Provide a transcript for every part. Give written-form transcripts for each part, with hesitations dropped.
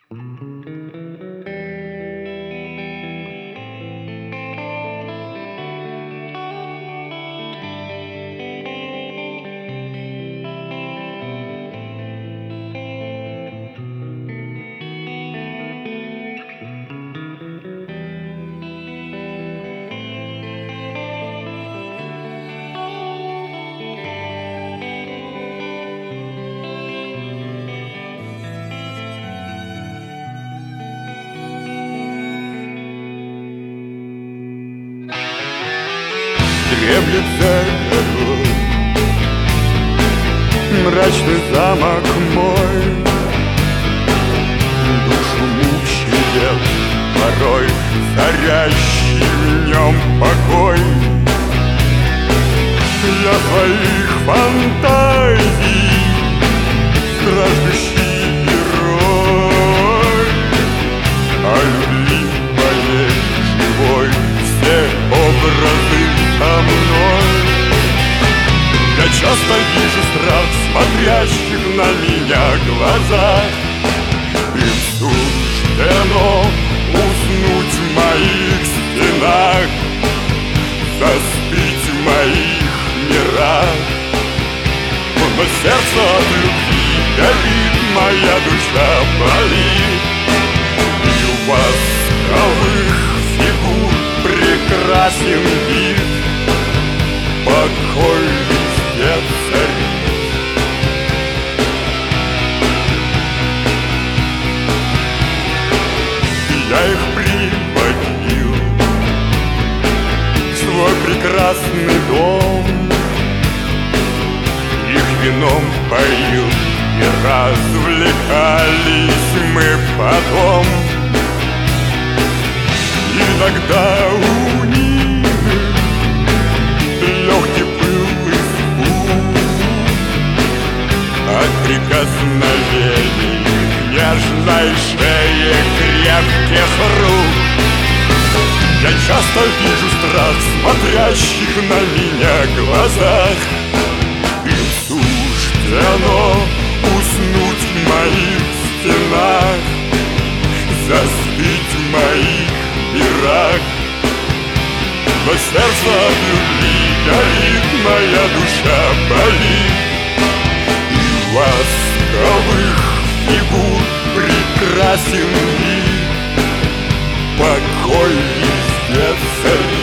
Дремлет за горой мрачный замок мой, душу мучает порой царящий в нем покой. Для твоих фантазий страждущий герой, о любви моей живой все образы со мной. Я часто вижу страх в смотрящих на меня глазах. Им суждено уснуть в моих стенах, заспить в моих мирах. Но сердце от любви горит, моя душа болит. И у восковых фигур прекрасен вид, покой везде царит. Я их приводил в свой прекрасный дом, их вином поил, и развлекались мы потом. Иногда у них легкий был испуг от прикосновений нежной шеи крепких рук. Я часто вижу страх в смотрящих на меня глазах. Им суждено уснуть в моих стенах, заспить в моих мирах. Но сердце от любви горит, моя душа болит. И восковых фигур прекрасен вид, покой везде царит.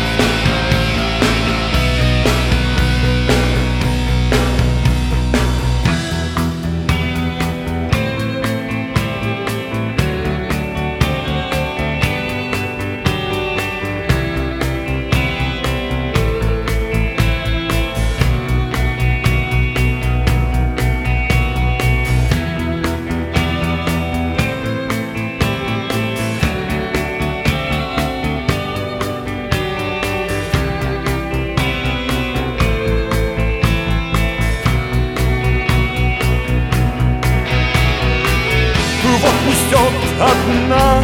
Вот несет одна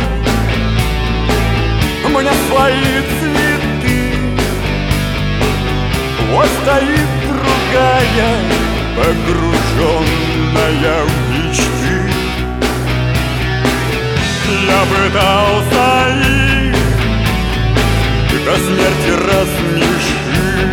мне свои цветы, вот стоит другая, погруженная в мечты. Я пытался их до смерти рассмешить,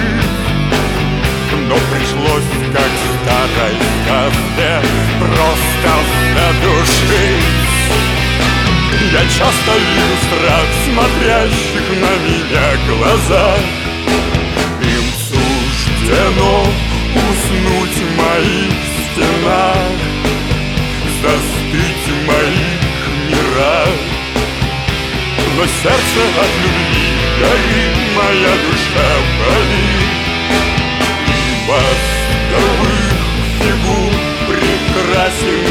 но пришлось, как в старой сказке, просто задушить. Я часто вижу страх в смотрящих на меня глазах. Им суждено уснуть в моих стенах, застыть в моих мирах. Но сердце от любви горит, моя душа болит. И восковых фигур прекрасен